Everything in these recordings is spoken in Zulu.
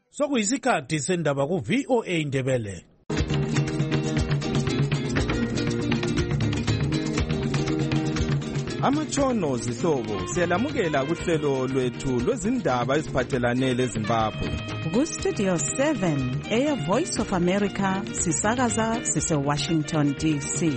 Sokuyisikhathi sendaba ku VOA Indebele. Amatshono zihlobo siyalamukela kuhlelo lwethu lwezindaba eziphathelane leZimbabwe. Ku Studio 7 Air Voice of America sisakaza sise Washington DC.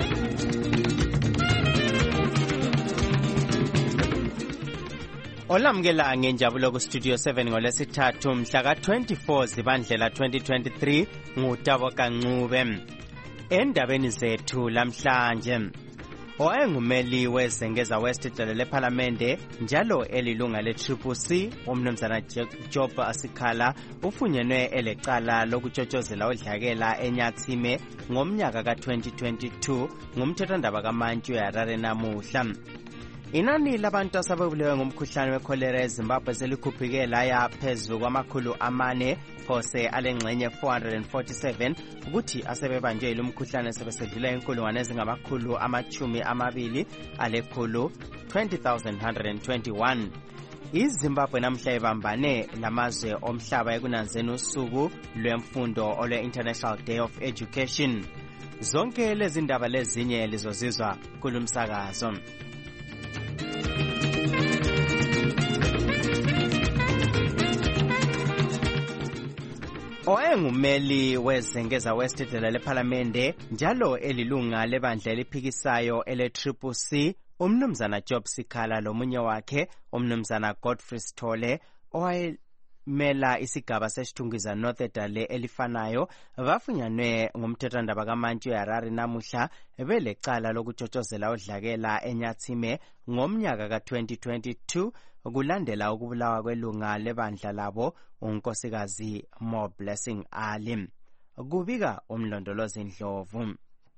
Olamukela ngenjabulo ku Studio 7 ngolesithathu mhla ka-24 Zibandlela 2023 nguTabo Kancube. Endabeni zethu lamhlanje, owayengumeli wezengeza West idlelo lePhalamende njalo elilunga le-CCC umnumzana Job Sikhala ufunyenwe elecala lokutshotshozela udlakela eNyathime ngomnyaka ka-2022 ngumthethwandaba kaMantshi weHarare namuhla. Inani labantu asebebulewe ngomkhuhlane wekholera eZimbabwe selikhuphike laya phezulu kwamakhulu 4 phose alengxenye 447 ukuthi asebebanjwe lumkhuhlane sebesedlula inkulungwane ezingamakhulu 20 alekhulu 20,121. iZimbabwe namhla ibambane lamazwe omhlaba ekunanzeni usuku lwemfundo olwe-International Day of Education. Zonke lezi ndaba lezinye lizozizwa kulumsakazo. Owayengumeli wezengeza West idlelo lePhalamende njalo elilunga lebandla eliphikisayo ele-CCC umnumzana Job Sikhala lomunye wakhe umnumzana Godfrey Sithole owayemela isigaba sesithungiza North Edale elifanayo bafunyanwe ngumthethwandaba kaMantshi weHarare namuhla belecala lokutshotshozela udlakela eNyathime ngomnyaka ka-2022 kulandela ukubulawa kwelunga lebandla labo unkosikazi Mo Blessing Ali. Kubika umlondolozi Ndlovu.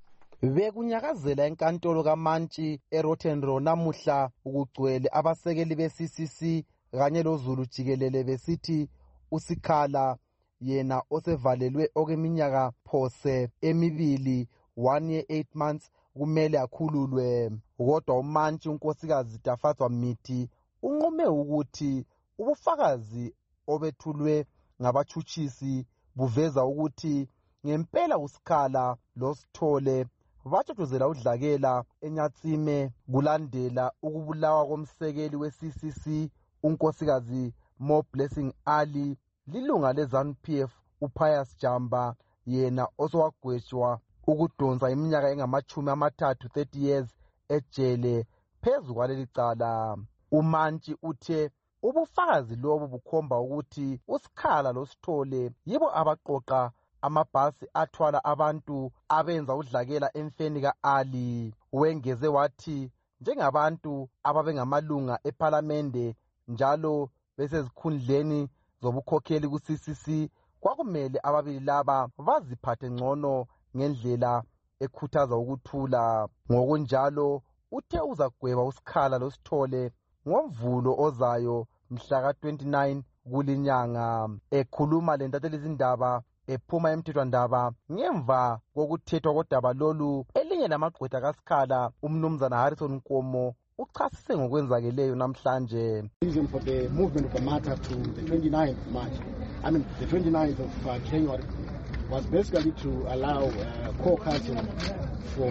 Bekunyakazela enkantolo kaMantshi eRottenrow namuhla ukugcwele abasekeli be-CCC kanye loZulu jikelele besithi uSikhala yena osevalelwe okweminyaka phose emibili 1 year 8 months kumele akhululwe. Kodwa uMantshi unkosikazi Dafatswa Mithi unqume ukuthi ubufakazi obethulwe ngabatshutshisi buveza ukuthi ngempela uSikhala loSithole batshotshozela udlakela eNyathime kulandela ukubulawa komsekeli we-CCC unkosikazi Mo Blessing Ali lilunga leZANU-PF uPius Jamba yena osowagwetshwa ukudonsa iminyaka engama-30 30 years ejele phezu kwaleli cala. uMantshi uthe ubufakazi lobu bukhomba ukuthi uSikhala loSithole yibo abaqoqa amabhasi athwala abantu abenza udlakela emfeni ka-Ali. Wengeze wathi njengabantu ababengamalunga ePhalamende njalo besezikhundleni zobukhokheli ku-CCC kwakumele ababili laba baziphathe ngcono ngendlela ekhuthaza ukuthula. Ngokunjalo uthe uzagweba uSikhala loSithole ngoMvulo ozayo mhla ka-29 kulinyanga. Ekhuluma lentatheli izindaba ephuma emthethwandaba ngemva kokuthethwa kodaba lolu, elinye lamagqwetha kaSikhala umnumzana Harrison Nkomo uchasise ngokwenzakeleyo namhlanje. The reason for the movement of the matter to the 29th March, the 29th of January, was basically to allow co-counsel for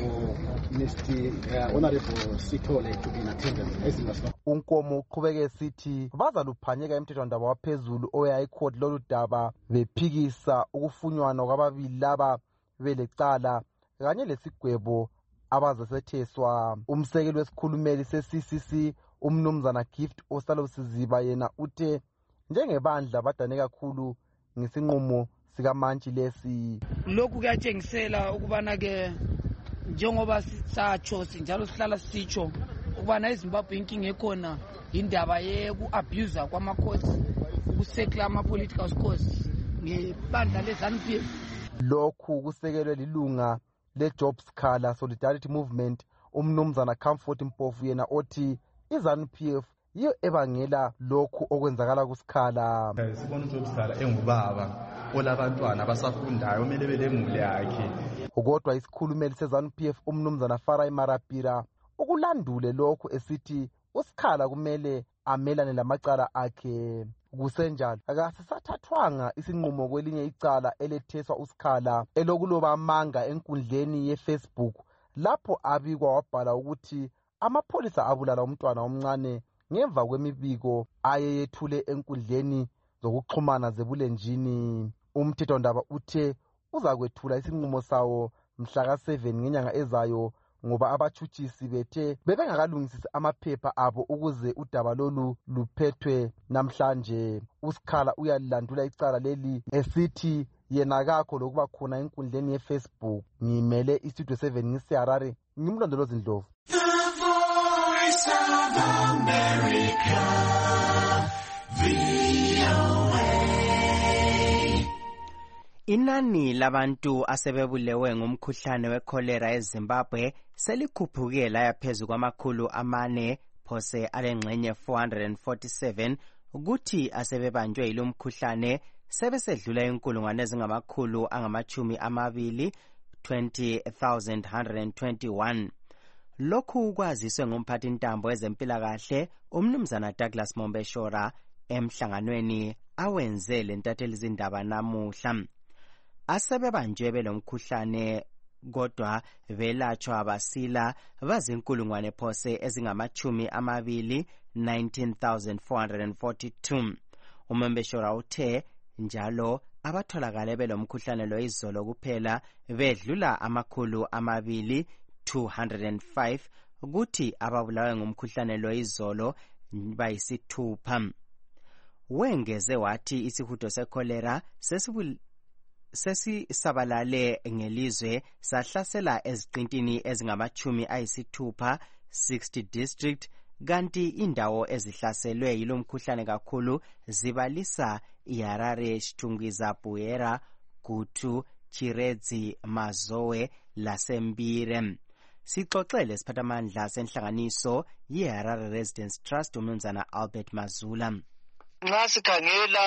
Mr. Honorable Sithole to be in attendance. Unkomo uqhubeke sithi bazaluphanyeka emthethwandaba waphezulu oya ecourt lolu daba bephikisa ukufunywana kwababili laba belecala kanye lesigwebo abazesetheswa. Umsekeli wesikhulumeli se-CCC umnumzana Gift Ostalosiziba yena uthe njengebandla badane kakhulu ngesinqumo sikaMantshi lesi. Lokhu kuyatshengisela ukubana ke njengoba satsho njalo sihlala sitsho ukubana eZimbabwe inkinga ekhona indaba yeku-abuse kwamakhosi, ukusekela ama-political scores ngebandla leZANU-PF. Lokhu kusekelwe lilunga leJob Sikhala Solidarity Movement umnumzana Comfort Mpofu yena othi iZANU-PF yiyo ebangela lokhu okwenzakala kuSikhala. Sibona uJob Sikhala engubaba olabantwana abasafundayo kumele belemuli yakhe. Kodwa isikhulumeli seZANU-PF umnumzana Farai Marapira ukulandule lokhu esithi uSikhala kumele amelane lamacala akhe. kusenjalo akasisathathwanga isinqumo kwelinye icala eletheswa uSikhala elokuloba amanga enkundleni yeFacebook lapho abikwa wabhala ukuthi amapholisa abulala umntwana omncane ngemva kwemibiko ayeyethule enkundleni zokuxhumana zebulenjini. Umthethondaba uthe uzakwethula isinqumo sawo mhla ka-7 ngenyanga ezayo ngoba abatshutshisi bethe bebengakalungisisi amaphepha abo ukuze udaba lolu luphethwe namhlanje. uSikhala uyalilandula icala leli esithi yena kakho lokuba khona enkundleni yeFacebook. Ngimele iStudio 7 ngiseHarare, ngimlondolozi Ndlovu. Inani labantu asebebulewe ngumkhuhlane wekholera eZimbabwe selikhuphuke laya phezu kwamakhulu 4 phose alengxenye 447 ukuthi asebebanjwe yilo mkhuhlane sebesedlula inkulungwane ezingamakhulu angamachumi amabili 20,121. Lokhu kwaziswe ngumphathi ntambo ezempilakahle umnumzana Douglas Mombeshora emhlanganweni awenze lentatheli zindaba namuhla. Asebebanjwe belomkhuhlane kodwa belatshwa basila bazinkulungwane phose ezingamachumi amabili 19,442. Umombeshora uthe njalo abatholakale belomkhuhlane lo izolo kuphela bedlula amakhulu amabili 205 ukuthi ababulawe ngumkhuhlane lo izolo bayisithupha. Wengeze wathi isihudo sekholera sesisabalale ngelizwe sahlasela eziqintini ezingamachumi ayisithupha 60 district kanti indawo ezihlaselwe yilo mkhuhlane kakhulu zibalisa iHarare, Chitungwiza, Buera, Gutu, Chiredzi, Mazowe laseMbire. Sixoxele siphathamandla senhlanganiso yeHarare Residents Trust umnumzana Albert Mazula. Nxa sikhangela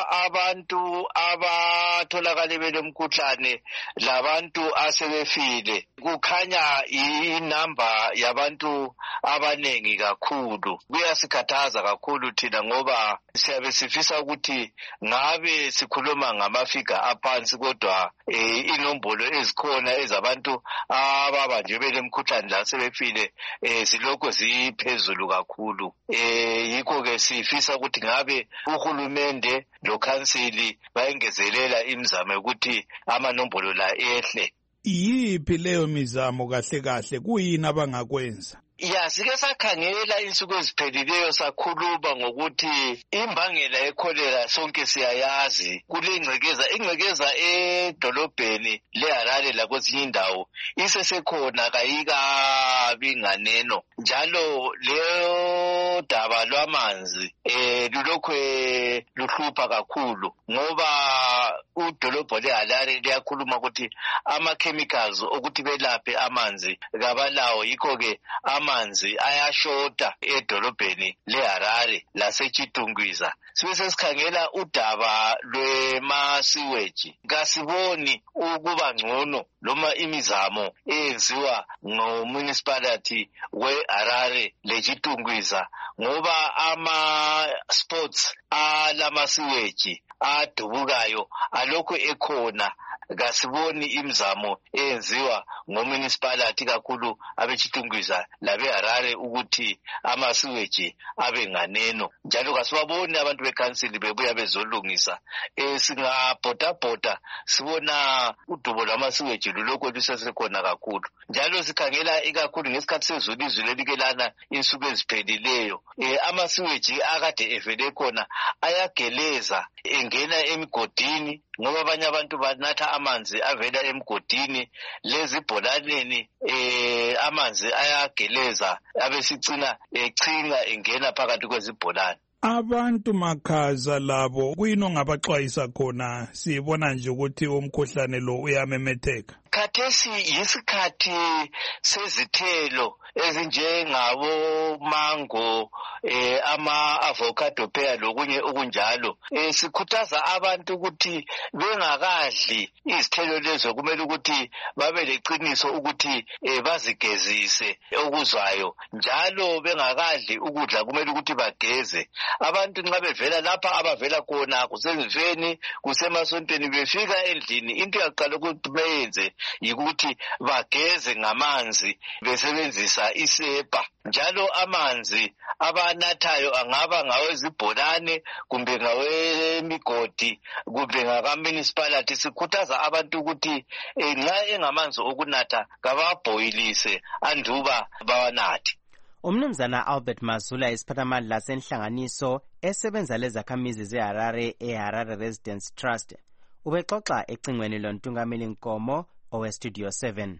abantu abatholakale belemkhuhlane labantu asebefile kukhanya inamba yabantu abanengi kakhulu. Kuyasikhathaza kakhulu thina ngoba siyabe sifisa ukuthi ngabe sikhuluma ngamafiga aphansi kodwa inombolo ezikhona ezabantu ababanjwe belemkhuhlane lasebefile zilokho ziphezulu kakhulu. Yikho ke sifisa ukuthi ngabe uhulumende lokhansili bayengezelela imizamo yokuthi amanombolo la ehle. Yiphi leyo mizamo kahle kahle kuyini abangakwenza? Ya sike sakhangela insuku eziphelileyo sakhuluma ngokuthi imbangela yekholera sonke siyayazi ingcekeza edolobheni leHarare lakwezinye indawo isesekhona kayikabi nganeno njalo leyo daba lwamanzi lulokhu luhlupha kakhulu ngoba udolobho leHarare liyakhuluma ukuthi ama-chemicals okuthi belaphe amanzi kabalawo. Yikho ke amanzi ayashota edolobheni leHarare laseChitungwiza. Sibe sesikhangela udaba lwemasiweji kasiboni ukuba ngcono noma imizamo eyenziwa ngomunicipality weHarare leChitungwiza ngoba ama-spots alamasiweji adubukayo alokhu ekhona. Kasiboni imizamo eyenziwa ngomunicipality kakhulu abeChitungwiza labeHarare ukuthi amasiweji abe nganeno njalo kasibaboni abantu bekhansili bebuya bezolungisa. Singabhoda sibona udubo lwamasiweji lulokhu lusesekhona kakhulu njalo sikhangela ikakhulu ngesikhathi sezulu izulu elikelana insuku eziphelileyo. Amasiweji akade evele khona ayageleza engena emigodini ngoba abanye abantu banatha amanzi avela emgodini lezibholaneni. Amanzi ayageleza abesicina echinga engena phakathi kwezibholane. Abantu makhaza labo kuyini ongabaxwayisa khona sibona nje ukuthi umkhuhlane lo uyamemetheka? khathesi yisikhathi sezithelo ezinjengabo mango, ama-avocado pear lokunye okunjalo. Sikhuthaza abantu ukuthi bengakadli izithelo lezo kumele ukuthi babe leqiniso ukuthi bazigezise okuzwayo, njalo bengakadli ukudla kumele ukuthi bageze. Abantu nxa bevela lapha abavela khona kusezifeni kusemasontweni befika endlini, into yaqala ukuthi beyenze yikuthi bageze ngamanzi besebenzisa isepa. Njalo amanzi abanathayo angaba ngawezibholane kumbe ngawemigodi kumbe ngaka-municipality. Sikhuthaza abantu ukuthi nxa engamanzi okunatha kababhoyilise anduba bawanathe. Umnumzana Albert Mazula isiphathamandla senhlanganiso esebenza lezakhamizi zeHarare eHarare Residence Trust ubexoxa ecingweni loNtungameli Nkomo oweStudio 7.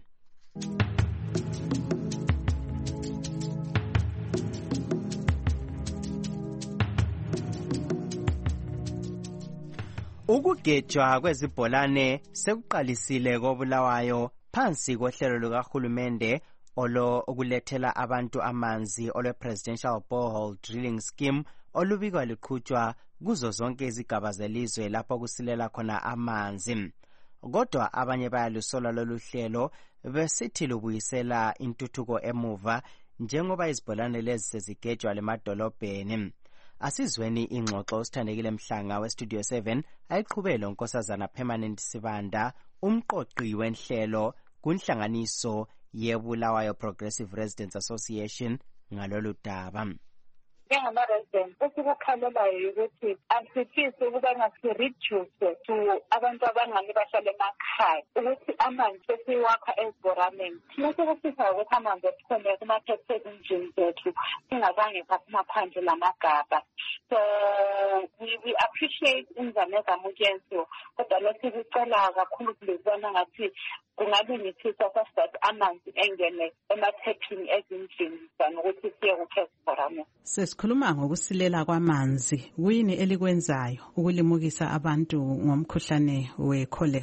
Ukugejwa kwezibholane sekuqalisile koBulawayo phansi kohlelo lukahulumende okulethela abantu amanzi olwe-Presidential Borehole Drilling Scheme olubikwa luqhutshwa kuzo zonke izigaba zelizwe lapho kusilela khona amanzi. Kodwa abanye bayalusola lolu hlelo besithi lubuyisela intuthuko emuva njengoba izibholane lezi sezigejwa lemadolobheni. Asizweni ingxoxo usithandekile Mhlanga weStudio 7 ayiqhubele uNkosazana Permanent Sibanda, umqoqi wenhlelo kunhlanganiso yeBulawayo Progressive Residents Association ngalolu daba. Njengama-residents esikukhalelayo ukuthi asifisi ukuba ngasireduce to abantu abangani bahlala emakhaya ukuthi amanzi sesiwakha ezibhoraneni. Thina sekufisa ukuthi amanzi esikhona kuma-tap engines zethu singazange saphumaphandle lamagaba. So we appreciate inzame ezamukenziwa, kodwa lesikucela kakhulu kulezibona ngathi kungalungisiswa that amanzi engene emathephini ezindlini sanokuthi siye kukhe ezibhoraneni. Sesikhuluma ngokusilela kwamanzi, kuyini elikwenzayo ukulimukisa abantu ngomkhuhlane we-cholera?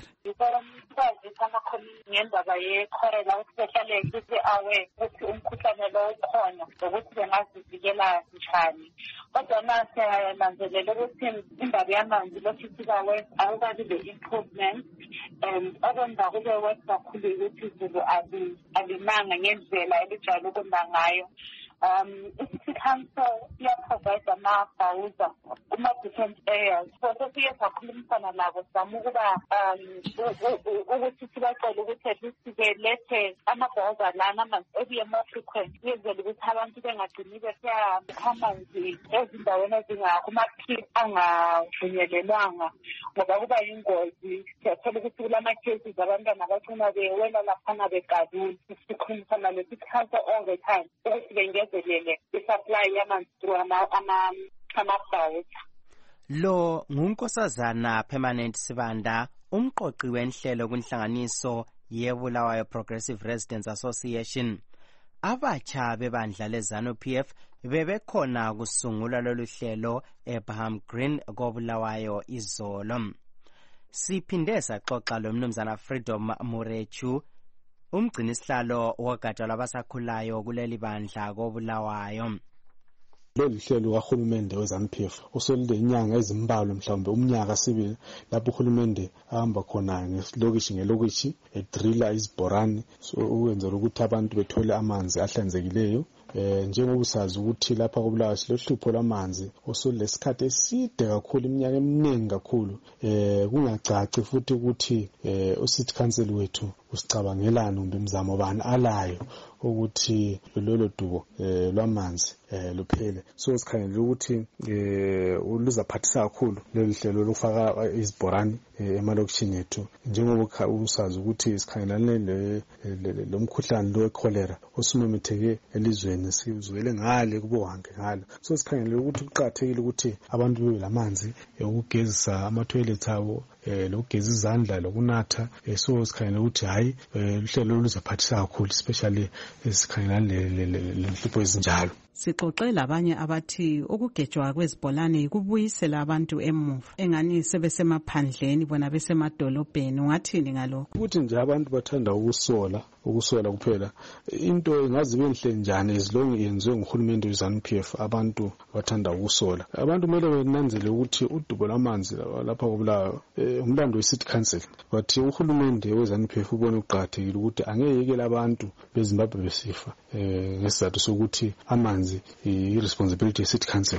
Ngendaba ye-cholera ukuthi behlale bese-aware ukuthi umkhuhlane lo ukhona nokuthi bengazivikela njani. Kodwa manje siyananzelela ukuthi indaba yamanzi lokhu sika-west akukabi le-improvement okwenza kube west kakhulu ukuthi izulu alimanga ngendlela elijwayele ukuna ngayo. I-City Council iyaprovide amabhawuza kuma-different areas. So sesiye sakhulumisana nabo sizama ukuba ukuthi sibacele ukuthi at least belethe amabhawuza lana amanzi ebuye more frequent yenzela ukuthi abantu bengagcini besiya amanzi ezindaweni kuma-pit angavunyelelwanga ngoba kuba yingozi. Siyathola ukuthi kulama-cases abantwana abacina bewela laphana begaduni. Sikhulumisana ne-City Council all the time ukuthi bengezelele i-supply yamanzi through amabhawuza. Lo nguNkosazana Permanent Sibanda, umqoqi wenhlelo kunhlanganiso yeBulawayo Progressive Residents Association. Abatsha bebandla leZANU-PF bebekhona kusungula lolu hlelo eBaham Green koBulawayo izolo. Siphinde saxoxa loMnumzana Freedom Murechu, umgcinisihlalo wogatsha lwabasakhulayo kuleli bandla koBulawayo. Lolu hlelo kahulumende weZANU-PF usolulenya ezimbalwa mhlawumbe umnyaka sibili lapho uhulumende ahamba khona ngelokishi edrilla izibhorane ukwenzela ukuthi abantu bethole amanzi ahlanzekileyo. Njengoba usazi ukuthi lapha koBulawayo silohlupho lwamanzi osulesikhathi eside kakhulu, iminyaka eminingi kakhulu. Kungacaci futhi ukuthi uCity Council wethu usicabangelana kumbe imizamo bani alayo ukuthi lolo dubo lwamanzi luphele. So sikhangela ukuthi luzaphathisa kakhulu lolu hlelo lokufaka izibhorane emalokishini ethu, njengoba usazi ukuthi sikhangelane lomkhuhlane lo we-cholera osumemetheke elizweni, sizwele ngale kubohange ngalo. So sikhangela ukuthi kuqakathekile ukuthi abantu bebe lamanzi ukugezisa ama-toilets abo, lokugeza izandla lokunatha so sikhangela ukuthi hayi uhlelo luzaphathisa kakhulu especially esikhangelana lenhlupho ezinjalo. Sixoxe labanye abathi ukugejwa kwezibholane kubuyisela abantu emuva engani sebesemaphandleni bona besemadolobheni. Ungathini ngalokho? Ukuthi nje abantu bathanda ukusola kuphela. Into ingazi benhle njani ezilonge yenziwe nguhulumende weZANU-PF, abantu bathanda ukusola. Abantu kumele benanzele ukuthi udubo lwamanzi lapha koBulawayo umlando we-City Council, but uhulumende weZANU-PF ubone uqhathekile ukuthi angeke abantu beZimbabwe besifa ngesizathu sokuthi amanzi i-responsibility ye-City Council.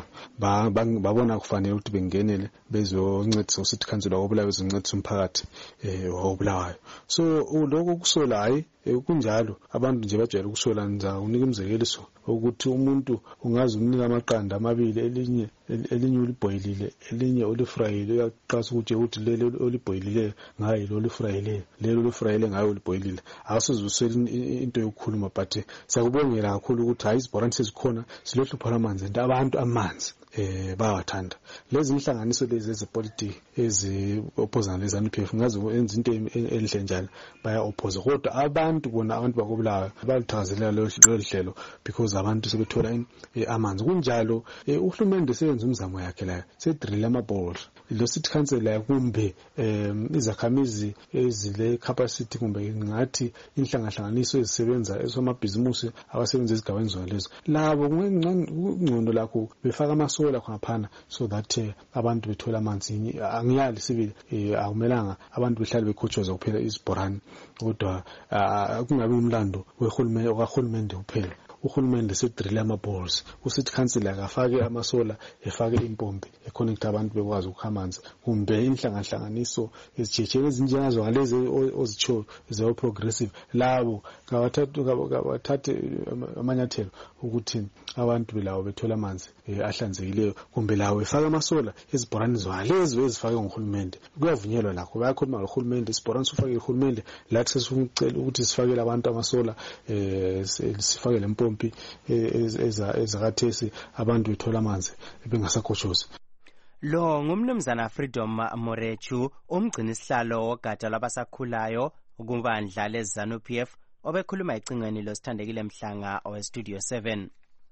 Babona kufanele ukuthi bengenele bezoncedisa u-City Council wakoBulawayo, bezoncedisa umphakathi wakoBulawayo. So lokho kusola hayi kunjalo abantu nje bajwayele ukusola. Nza unika umzekeliso ukuthi umuntu ungazi umnika amaqanda amabili, elinye ulibhoyilile elinye ulifrayile, uyaqasa ukuthi lelo olibhoyilile ngayo lo lifrayile, lelo lifrayile ngayo ulibhoyilile. Awusuzusela into yokukhuluma, but siyakubongela kakhulu ukuthi hayi izibhorane sezikhona, silohlupho lwamanzi abantu amanzi bawathanda. Lezi inhlanganiso lezi ezepolitiki ezi-oppozana leZANU-PF ngazi enza into enhle njalo, baya-opposa, kodwa abantu bakoBulawayo baluthakazelela lolu hlelo because abantu sebethola amanzi. Kunjalo uhulumende seyenza umzamo yakhe la, sedrilla amabhori. Lo City Council la kumbe izakhamizi ezile capacity kumbe ngathi inhlanganiso ezisebenza esomabhizimusi abasebenza ezigabeni zona lezo, labo kungcono lakho befaka amasola khonaphana so that abantu bethola amanzi. Angiyali sibili akumelanga abantu behlale bekhotshoza kuphela izibhorane, kodwa kungabi umlando wehulumende kuphela. Uhulumende sedrilla ama-balls, u-City Council akafake amasola, efake impompi econnecta abantu bekwazi ukukha amanzi. Kumbe inhlanganiso ezitshetshe ezinjengazo ngalezi ozitsho ze-progressive, labo kabathathe amanyathelo ukuthi abantu belawo bethola amanzi ahlanzekileyo. Kumbe lawo efake amasola ezibhorane zalezo ezifake nguhulumende. Kuyavunyelwa lakho, bayakhuluma ngohulumende, isibhorane sifake uhulumende, lathi sesicela ukuthi sifakele abantu amasola, sifake lempompi ezakathesi abantu bethola amanzi bengasakhoshozi. Lo ngumnumzana Freedom Morechu, umgcinisihlalo wogatsha labasakhulayo kubandla leZANU-PF, obekhuluma ecingweni losithandekile Mhlanga oweStudio 7.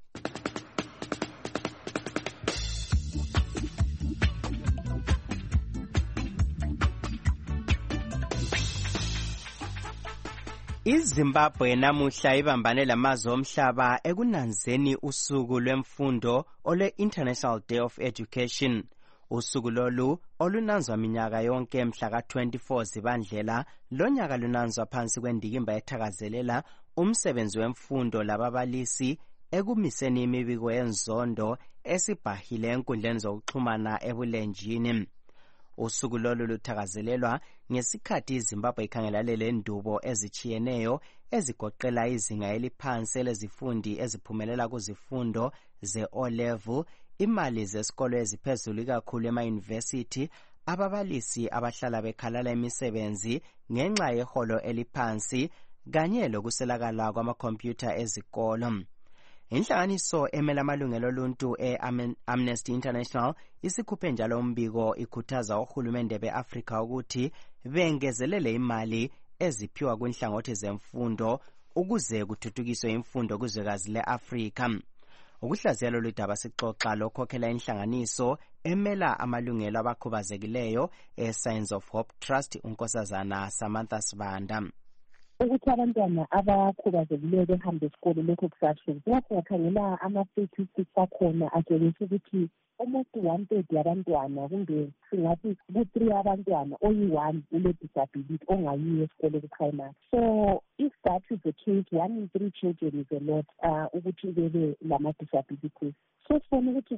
iZimbabwe namuhla ibambane lamazwe omhlaba ekunanzeni usuku lwemfundo ole-International Day of Education. Usuku lolu olunanzwa minyaka yonke mhla ka-24 Zibandlela, lonyaka lunanzwa phansi kwendikimba ethakazelela umsebenzi wemfundo lababalisi ekumiseni imibiko yenzondo esibhahile enkundleni zokuxhumana ebulenjini. Usuku lolu luthakazelelwa ngesikhathi iZimbabwe ikhangelane lendubo ezitshiyeneyo ezigoqela izinga eliphansi lezifundi eziphumelela kuzifundo ze-O-level, imali zesikolo eziphezulu kakhulu ema-university, ababalisi abahlala bekhalala imisebenzi ngenxa yeholo eliphansi, kanye lokuselakala kwamakhompyutha ezikolo. Inhlanganiso emela amalungelo oluntu e-Amnesty International isikhuphe njalo umbiko ikhuthaza ohulumende be-Afrika ukuthi bengezelele imali eziphiwa kwinhlangothi zemfundo ukuze kuthuthukiswe imfundo kuzwekazi le-Afrika. Ukuhlaziya lolu daba sixoxa lokhokhela inhlanganiso emela amalungelo abakhubazekileyo e-Signs of Hope Trust, unkosazana Samantha Sibanda. Ukuthi abantwana abakhubazekileyo behambe esikolo lokho kusahluka. Siyakhangela ama-statistics akhona atshengisa ukuthi almost 1/3 yabantwana kumbe singathi ku-3 abantwana oyi-1 ule-disability ongayiyo esikolo ku-primary. So if that is the case, 1 in 3 children is a lot ukuthi bebe lama-disabilities. So sifuna ukuthi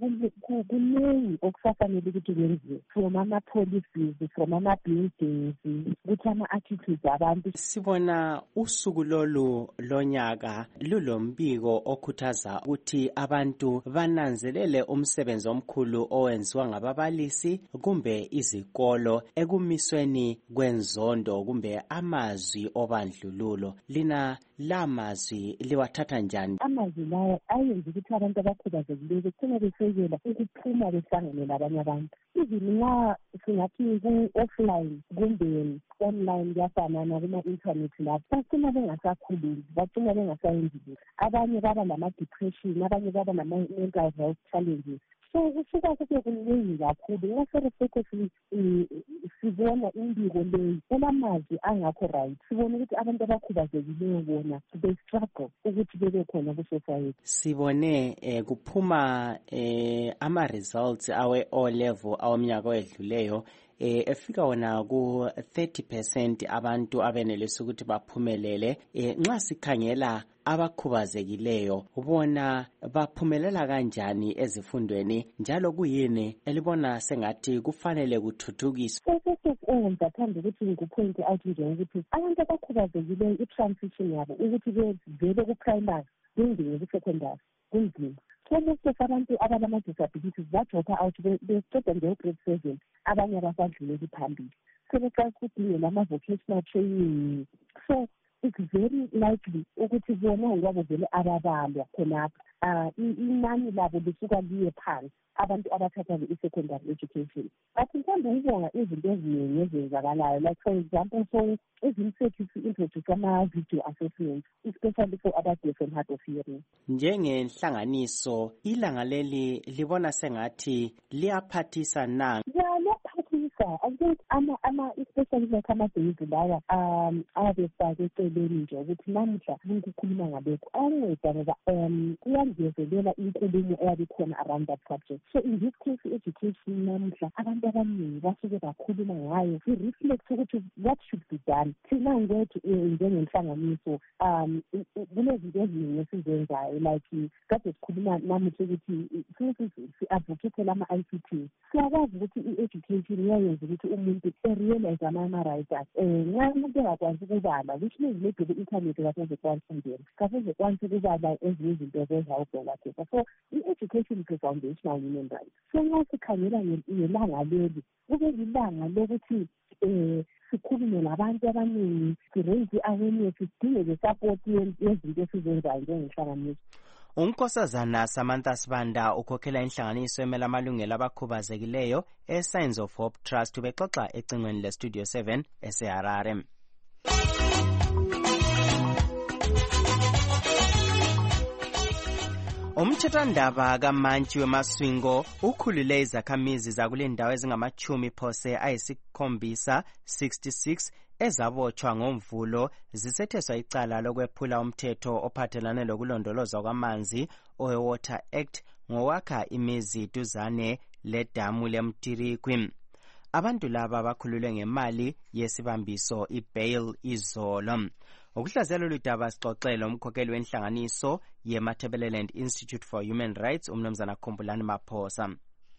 kuningi okusafanele ukuthi kwenziwe from ama-policies, from ama-buildings, ukuthi ama-attitudes abantu. Sibona usuku lolu lonyaka lulombiko okhuthaza ukuthi abantu bananzelele umsebenzi omkhulu owenziwa ngababalisi kumbe izikolo ekumisweni kwenzondo kumbe amazwi obandlululo. Lina lamazwi liwathatha njani? Amazwi lawo ayenza ukuthi abantu abakhubazekileyo bethina besekela ukuphuma behlangane labanye abantu. Even nxa singathi ku-offline kumbe online kuyafanana kuma-internet lapho bacina bengasakhululi, bacina bengasayenzi lutho. Abanye baba lama-depression, abanye baba nama-mental health challenges. So kusuka kube kuningi kakhulu ngaseresekho sibona imbiko leyi elamazwi angakho right. Sibona ukuthi abantu abakhubazekileyo bona they struggle ukuthi bebe khona ku-society. Sibone kuphuma ama-results awe-O level awomnyaka oyedluleyo efika wona ku 30% abantu abenelisa ukuthi baphumelele. Nxa sikhangela abakhubazekileyo ubona baphumelela kanjani ezifundweni njalo kuyini elibona sengathi kufanele kuthuthukiswe? Ngizathanda ukuthi ngikupointe out nje ukuthi abantu abakhubazekileyo i-transition yabo ukuthi bevele ku-primary bengene ku-secondary kunzima. So most of abantu abalama-disabilities badropa out beqeda nje u-grade 7, abanye abasadluleli phambili sebeqala ukudinga lama-vocational training. So it's very likely ukuthi bona ngoba vele ababalwa khonapho inani labo lisuka liye phansi abantu abathatha i-secondary education. But mhlawumbe ukubonga izinto eziningi ezenzakalayo, like for example, so izimsethi si-introduce ama-video assessments, especially for abadefo and hard of hearing. Njengenhlanganiso, ilanga leli libona sengathi liyaphathisa na? I think especially like ama-days lawa abefake eceleni nje ukuthi namuhla ukukhuluma ngabekho anceda ngoba kuyangezelela inkulumo eyabe khona around that subject. So in this case education namuhla abantu abaningi basuke bakhuluma ngayo i-reflect ukuthi what should be done. Thina ngwethu njengenhlanganiso kunezinto eziningi esizenzayo like kade sikhuluma namuhla ukuthi si-advocate ama-ICT. Siyakwazi ukuthi i-education yayenza ukuthi umuntu erealize ama-rights nxa umuntu engakwanisi ukubala, which means maybe ku-internet kasezekwanisi ungena kasezekwanisi ukubala ezinye izinto zezawubholatheka. So i-education is a foundational human right. So nxa sikhangela ngelanga leli kube lilanga lokuthi sikhulume labantu abaningi, si-raise i-awareness, sidinge le-support yezinto esizenzayo njengenhlanganiso. Unkosazana Samantha Sibanda ukhokhela inhlanganiso emela amalungelo abakhubazekileyo e-Signs of Hope Trust ubexoxa ecingweni le-Studio 7 eseHarare. Umthethwandaba kaMantshi weMaswingo ukhulule izakhamizi zakule ndawo ezingamachumi phose ayisikhombisa 66 ezabotshwa ngomvulo zisetheswa icala lokwephula umthetho ophathelane lokulondolozwa kwamanzi owe-Water Act ngowakha imizi duzane ledamu leMtirikwi. Abantu laba bakhululwe ngemali yesibambiso i-bail izolo. Ukuhlaziya lolu daba sixoxele umkhokheli wenhlanganiso ye-Matabeleland Institute for Human Rights umnumzana Khumbulani Maphosa.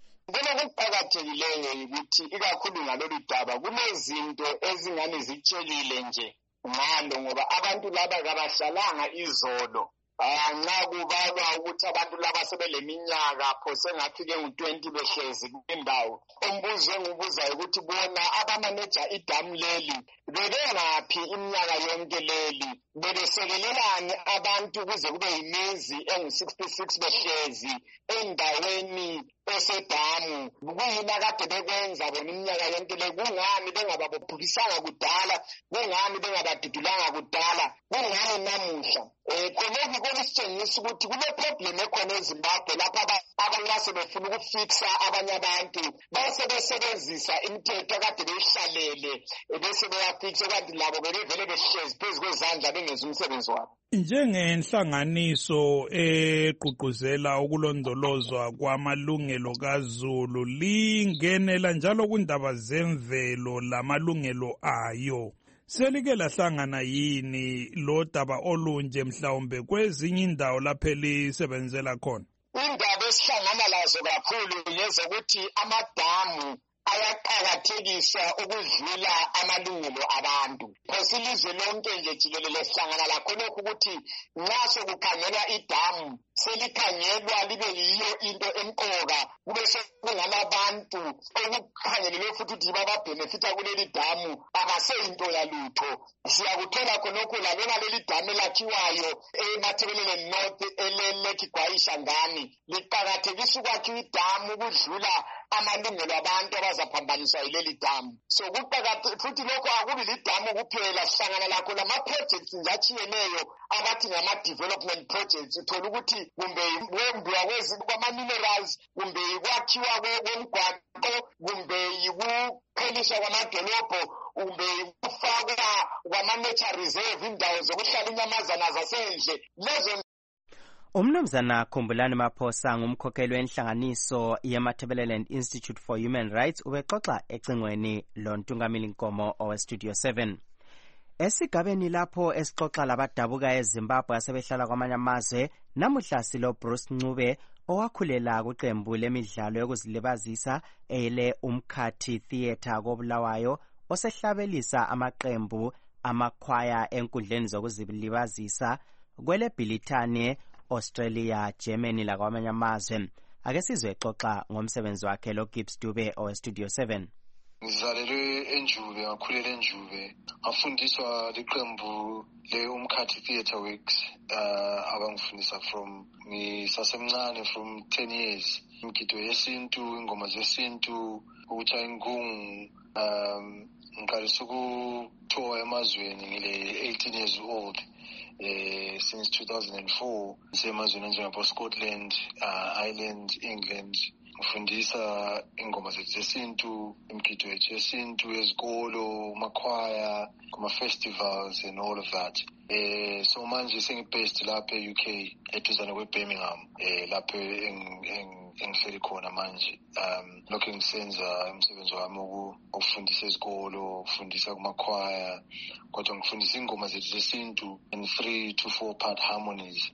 Kuqakathekileyo ukuthi ikakhulu ngalolu daba kunezinto ezingani zitshelile nje ngalo ngoba abantu laba kabahlalanga izolo. Nxa kubalwa ukuthi abantu laba sebeleminyaka phose ngafike ngu-20 behlezi kwindawo. Umbuzo engibuzayo ukuthi bona abamaneja idamu leli bebengaphi iminyaka yonke leli, bebesekelelani abantu kuze kube yimizi engu-66 behlezi endaweni esedamu? Kuyini akade bekwenza bona iminyaka yonke le? Kungani bengababophukisanga kudala? Kungani bengabadudulanga kudala? Kungani namuhla? Khonokho kwelisitshengisa ukuthi kule-problem ekhona eZimbabwe lapho abantu sebefuna ukufiksa abanye abantu basebesebenzisa imithetho akade beyihlalele bese beyafiksa kanti labo bebevele behlezi phezu kwezandla bengenza umsebenzi wabo. Njengenhlanganiso egqugquzela ukulondolozwa kwamalungelo kaZulu lingenela njalo kundaba zemvelo lamalungelo ayo. Selike lahlangana yini lo daba olunje mhlawumbe kwezinye indawo lapho lisebenzela khona? Indaba esihlangana lazo kakhulu ngezokuthi amadamu ayaqakathekiswa ukudlula amalungelo abantu. Phose ilizwe lonke nje jikelele sihlangana lakho lokhu ukuthi nxa sokukhangelwa idamu selikhangelwa libe yiyo into emqoka, kube sekungalabantu okukhangelelwe futhi ukuthi bababhenefitha kuleli damu abaseyinto yalutho. Siyakuthola khonokho lalona leli damu elakhiwayo eMatabeleland North elelekhi Gwayisha ngani liqakathekisa ukwakhiwa idamu ukudlula amalungelo abantu abazaphambaniswa yileli damu. So futhi lokho akubi lidamu kuphela, sihlangana lakho lama-projects nje atshiyeneyo abathi ngama-development projects. Uthola ukuthi kumbe kwembiwa kwama-minerals, kumbe kwakhiwa kwemigwaqo, kumbe yikupheliswa kwamadolobho, kumbe yikufakwa kwama-nature reserve, indawo zokuhlala inyamazana zasendle. Lezo Umnumzana Khumbulani Maphosa ngumkhokheli wenhlanganiso ye-Matabeleland Institute for Human Rights ubexoxa ecingweni loNtungamili Nkomo oweStudio 7. Esigabeni lapho esixoxa labadabuka eZimbabwe asebehlala kwamanye amazwe, namuhla silo Bruce Ncube owakhulela kuqembu lemidlalo yokuzilibazisa ele Umkhathi Theatre koBulawayo, osehlabelisa amaqembu amakhwaya enkundleni zokuzilibazisa kwele Bhilithane, Australia, Germany lakwamanye amazwe. Ake sizwe exoxa ngomsebenzi wakhe lo Gibbs Dube oweStudio 7. Ngizalelwe eNjuve, ngakhulela eNjuve, ngafundiswa liqembu le-Umkhathi Theatre Works, abangifundisa from ngisasemncane, from 10 years. Imigido yesintu, ingoma zesintu, ukuthaya ingungu. Ngiqalisa ukuthowa emazweni ngile 18 years old. Since 2004, ngisemazweni anjengabo Scotland, Ireland, England. Ngifundisa ingoma zethu zesintu, imigido yethu yesintu, ezikolo, amakhwaya, kuma-festivals and all of that. So manje sengibased lapha e-UK, eduzane kwe-Birmingham, lapho engihleli khona manje. Lokho ngisenza umsebenzi wami ukufundisa ezikolo, ukufundisa kumakhwaya, kodwa ngifundisa ingoma zethu zesintu in 3 to 4 part harmonies.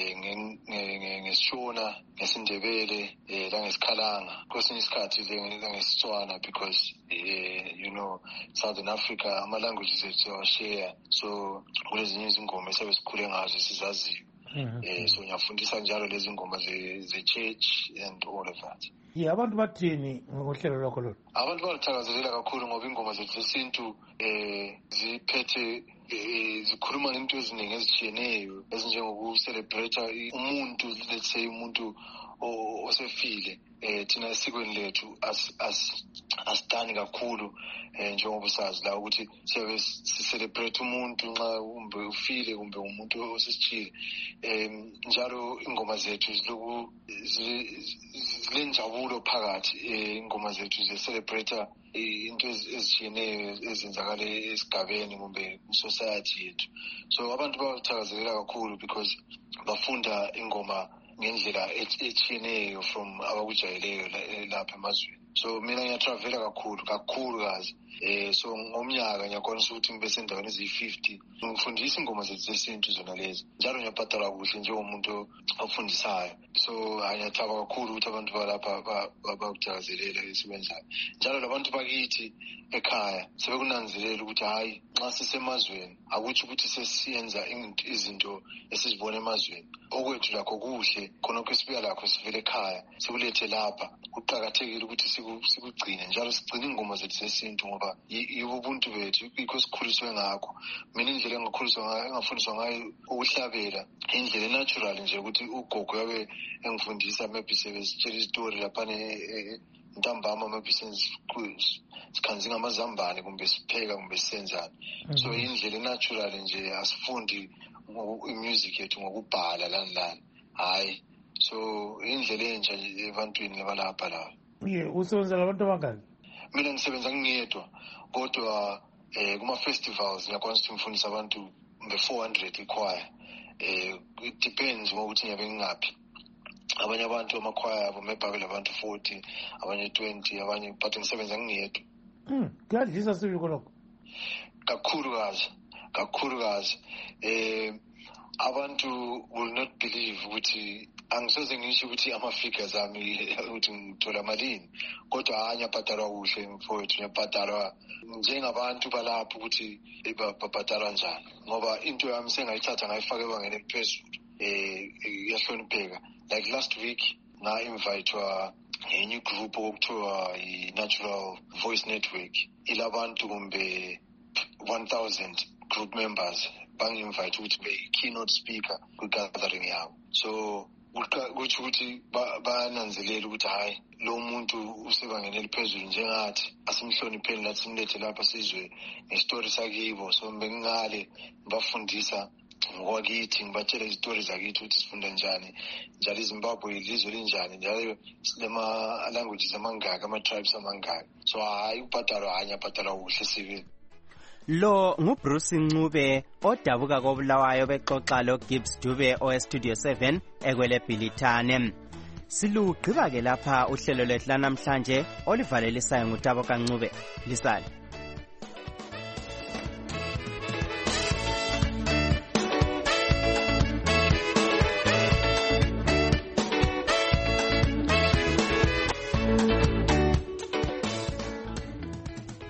Ngesishona, ngesindebele, langesikhalanga, kwesinye isikhathi langesitswana, because Southern Africa ama languages ethu awashare, so kulezinye izingoma esabe sikhule ngazo sizaziyo. So ngiyafundisa njalo lezi ngoma ze-church and all of that. Abantu bathini ngohlelo lwakho lolu? Abantu baluthakazelela kakhulu ngoba ingoma zethu zesintu ziphethe zikhuluma ngento eziningi ezitshiyeneyo, ezinjengokucelebrate umuntu, let's say umuntu osefile. Thina esikweni lethu asidani kakhulu njengoba usazi la ukuthi siyabe sicelebrate umuntu nxa kumbe ufile kumbe umuntu osesijile. Njalo ingoma zethu zilenjabulo phakathi. Ingoma zethu zicelebrate into ezitshiyeneyo ezenzakala esigabeni kumbe society yethu. So abantu bathakazelela kakhulu because bafunda ingoma ngendlela etshiyeneyo from abakujayeleyo lapha emazweni. So mina ngiyatravela kakhulu kazi. So ngomnyaka ngiyakwanisa ukuthi ngibe sendaweni eziyi-50 ngifundisa ingoma zethu zesintu zona lezi, njalo ngiyabhadala kuhle njengomuntu ofundisayo. So ngiyathaba kakhulu ukuthi abantu balapha bakuthakazelela esibenzayo. Njalo labantu bakithi ekhaya sebekunanzelela ukuthi hayi, nxa sisemazweni akutsho ukuthi sesiyenza izinto esizibona emazweni. Okwethu lakho kuhle, khonokho esibuya lakho sivele ekhaya sikulethe lapha. Kuqakathekile ukuthi sikugcine njalo sigcine ingoma zethu zesintu ngoba yibo ubuntu bethu, yikho sikhuliswe ngakho. Mina indlela engafundiswa ngayo ukuhlabela, indlela natural nje ukuthi ugogo yabe engifundisa, maybe sebesitshela istory laphana ntambama, maybe sikhanzinga amazambane kumbe sipheka kumbe senzani. So indlela natural nje, asifundi music yethu ngokubhala lani. Hayi, so indlela entsha ebantwini labalapha la. Usebenza labantu abangaki? Mina ngisebenza ngiyedwa, kodwa kuma-festivals ngiyakwanisa ukuthi ngifundise abantu nge-400 ikhwaya. It depends ngokuthi ngiyabe ngingaphi. Abanye abantu amakhwaya abo maybe abantu 40, abanye 20, abanye, but ngisebenza ngiyedwa. Kuyadlisa sibiko lokho? Kakhulukazi. Abantu will not believe ukuthi angisoze ngisho ukuthi ama-figures ami ukuthi ngithola malini, kodwa ngiyabhadalwa kuhle mfowethu, ngiyabhadalwa njengabantu balapho ukuthi babhadalwa njani, ngoba into yami sengayithatha ngayifaka ebangeni eliphezulu. Iyahlonipheka. Like last week nga-invitwa ngenye group okuthiwa i-Natural Voice Network, ilabantu kumbe 1,000 group members. Bangi-invite ukuthi be keynote speaker kwi-gathering yabo. So kutsho ukuthi bananzelela ukuthi hayi lo muntu usebangeni eliphezulu njengathi asimhlonipheni lathi simlethe lapha sizwe ngestori sakibo. So bengingale ngibafundisa ngokwakithi, ngibatshela izitori zakithi ukuthi sifunda njani, njalo iZimbabwe ilizwe linjani, njalo silama-languages amangaki, ama-tribes amangaki. So hayi ukubhadalwa hanye abhadalwa kuhle sibili. Lo nguBruce Ncube odabuka koBulawayo bexoxa loGibbs Dube oweStudio 7 ekwele Bhilithane. Silugqiba ke lapha uhlelo lwethu namhlanje olivalelisayo nguTabo kaNcube. Lisale.